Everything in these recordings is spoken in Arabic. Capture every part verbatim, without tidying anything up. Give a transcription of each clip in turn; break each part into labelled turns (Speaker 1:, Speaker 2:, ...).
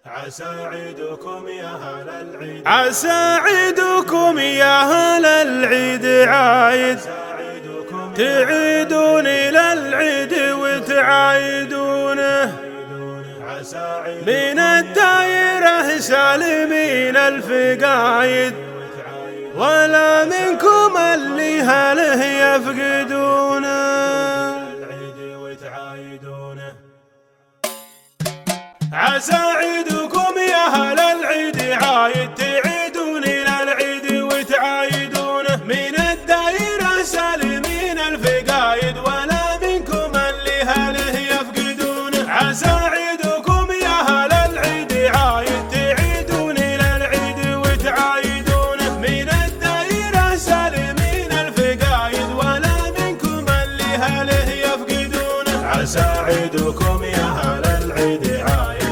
Speaker 1: عسى عيدكم يا أهل العيد،
Speaker 2: عسى عيدكم يا أهل العيد عايد، تعيدون إلى العيد وتعايدونه، من الدايرة سالمين الفقايد، ولا منكم اللي هله يفقدونه. عسى عيدكم يا أهل العيد عايد، تعيدون إلى العيد وتعايدونه، من الدايرة سالمين الفقايد، ولا منكم اللي هله يفقدونه. عسى عيدكم يا أهل العيد عايد، تعيدون إلى العيد وتعايدونه، من الدايرة سالمين الفقايد، ولا منكم اللي هله يفقدونه. عسى عيدكم يا أهل العيد عايد،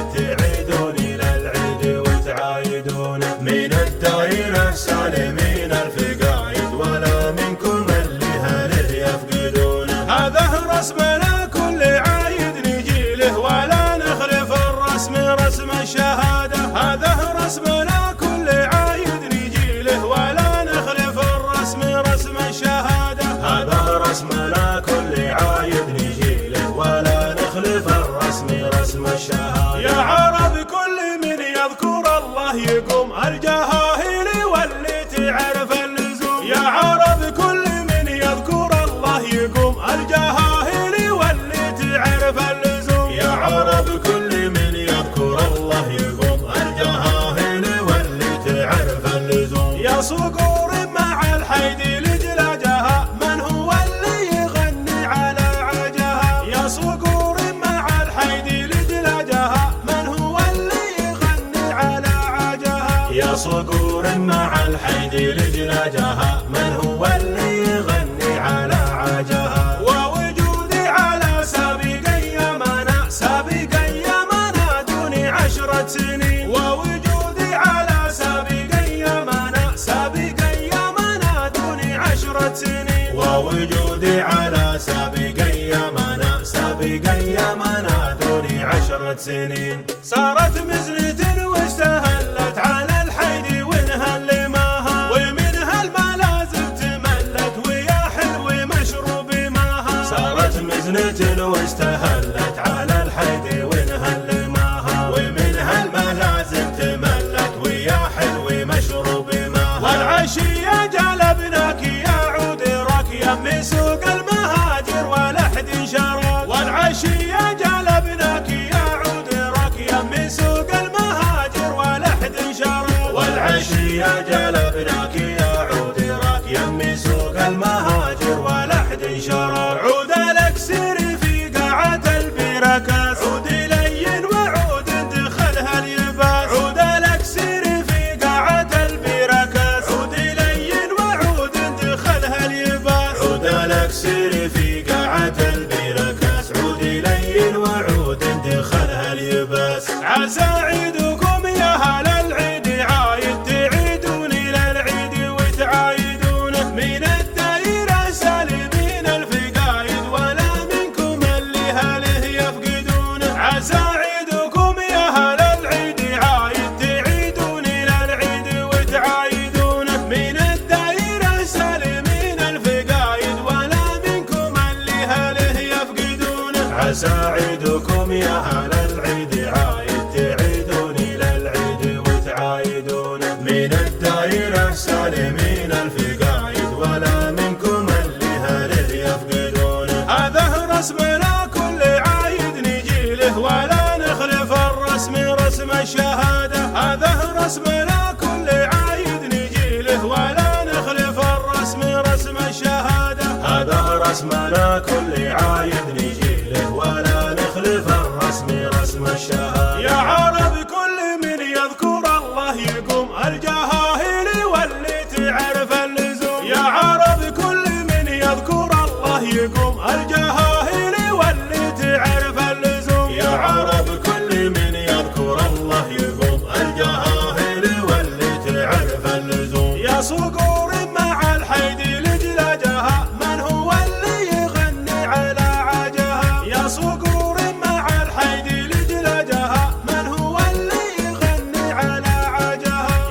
Speaker 2: من الدائرة سالمين الفقايد، ولا منكم اللي هله يفقدونه. هذا رسمنا كل عايد نجي له، ولا نخلف الرسم رسم الشهادة. هذا رسمنا كل عايد نجي له، ولا نخلف الرسم رسم الشهادة. هذا رسمنا كل عايد نجي له، ولا نخلف الرسم رسم الشهادة. يا عرب كل من يذكر الله يقوم الجهاهيل واللي تعرف اللزوم. يا عرب كل من يذكر الله يقوم الجهاهيل واللي تعرف اللزوم. يا عرب كل من يذكر الله يقوم الجهاهيل واللي تعرف اللزوم. يا صقور مع الحيدي لجلاجها، من هو اللي يغني على عجها. يا صقور مع الحيدي لجلاجها، من هو اللي يغني على عجها. يا صقور مع الحيدي لجلاجها، من هو اللي يغني على عجها. ووجودي على سابق يمنا، سابق يمنا دوني عشرة سنين. ووجودي على سابق يمنا، سابق يمنا دوني عشرة سنين. ووجودي على سابق يمنا، سابق يمنا دوني عشرة سنين. صارت مزنة واستهلت على الحيدي وانهل ماها، ومنها الملازم تملت ويا حلو مشروب ماها. صارت مزنة واستهلت على الحيدي وانهل ماها، ومنها الملازم تملت ويا حلو مشروب ماها. والعشية جلبناك يا عود راكيا من سوق المهاجر ولحد شراب. والعشية جلبناك يا عود راكيا من سوق المهاجر ولحد شراب. والعشية جلبناك يا عود راكيا من سوق المهاجر ولحد شراب. عود الاكسير في قاعة البركاس، عود لين وعود دخلها اليباس. عود الاكسير في قاعة البركاس، عود لين وعود دخلها اليباس. عود الاكسير في قاعة البركاس، عود لين وعود دخلها اليباس. عسى عيدكم يا أهل العيد عايد، تعيدون إلى العيد وتعايدونه، من الدايرة سالمين الفقايد، ولا منكم اللي هله يفقدونه. عسى عيدكم يا أهل العيد عايد، تعيدون إلى العيد وتعايدونه، من الدايرة سالمين الفقايد، ولا منكم اللي هله يفقدونه. عسى عيدكم يا أهل العيد عايد، تعيدون إلى العيد وتعايدونه، من الدايرة سالمين الفقايد، ولا منكم اللي هله يفقدونه. هذا رسمنا كل عايد نجي له، ولا نخلف الرسم رسم الشهادة. هذا رسمنا كل عايد نجي له، ولا نخلف الرسم رسم الشهادة. هذا رسمنا كل عايد نجي له، ولا نخلف الرسم رسم الشهادة. يا عرب كل من يذكر الله يقوم الجهاهيل واللي تعرف اللزوم. يا عرب كل من يذكر الله يقوم الجهاهيل واللي تعرف اللزوم. يا عرب كل من يذكر الله يقوم الجهاهيل واللي تعرف اللزوم. يا صقور مع الحيدي لجلاجها، من هو اللي يغني على عجها. يا صقور مع الحيدي لجلاجها، من هو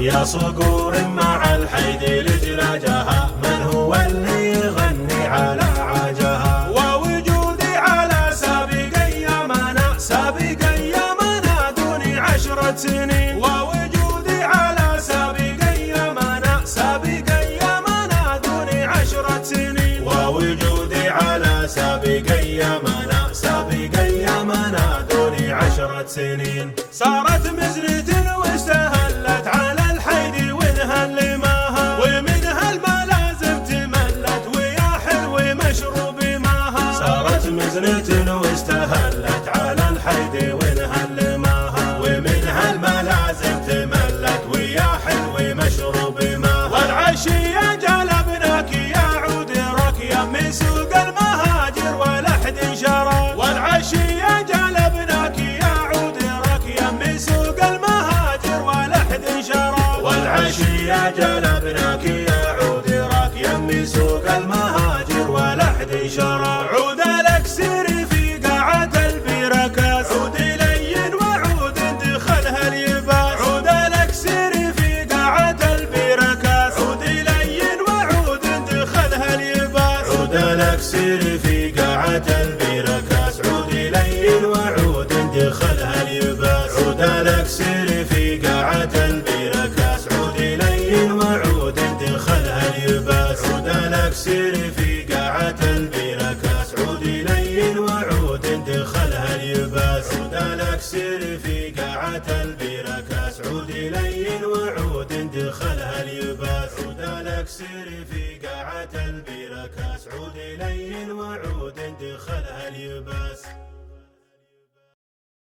Speaker 2: يا صقور مع الحيد لجلاجها، من هو اللي يغني على عاجها؟
Speaker 1: ووجودي على سابق أيامنا، سابق أيامنا دوني عشرة سنين، ووجودي على سابق أيامنا، سابق أيامنا دوني عشرة سنين،
Speaker 2: ووجودي على سابق أيامنا، سابق أيامنا دوني عشرة سنين.
Speaker 1: صارت مزنة واستهلت على الحيد وانهل ماها، ومنها الملازم تملت ويا حلو مشروب ماها.
Speaker 2: صارت مزنة واستهلت على الحيد وانهل ماها، ومنها الملازم تملت ويا حلو مشروب ماها.
Speaker 1: والعشية جلبناك يا عود ركيا من سوق المهاجر ولحد شرى، والعشية جلبناك يا عود ركيا من سوق المهاجر ولحد شرى،
Speaker 2: والعشية جلبناك يا عود راكيا من سوق المهاجر ولحد شرى.
Speaker 1: عود الاكسير في قاعة البركاس، عود لين وعود دخلها اليباس، عود الاكسير في قاعة البركاس، عود لين وعود دخلها اليباس،
Speaker 2: عود الاكسير في قاعة البركاس، عود لين وعود دخلها اليباس، عود الاكسير في قاعة البركاس، عود لين وعود دخلها اليباس، عود الاكسير في قاعة البركاس، عود لين وعود دخلها اليباس، عود الاكسير في قاعة البركاس، عود لين وعود دخلها اليباس، عود الاكسير في قاعة البركاس، عود لين وعود دخلها اليباس.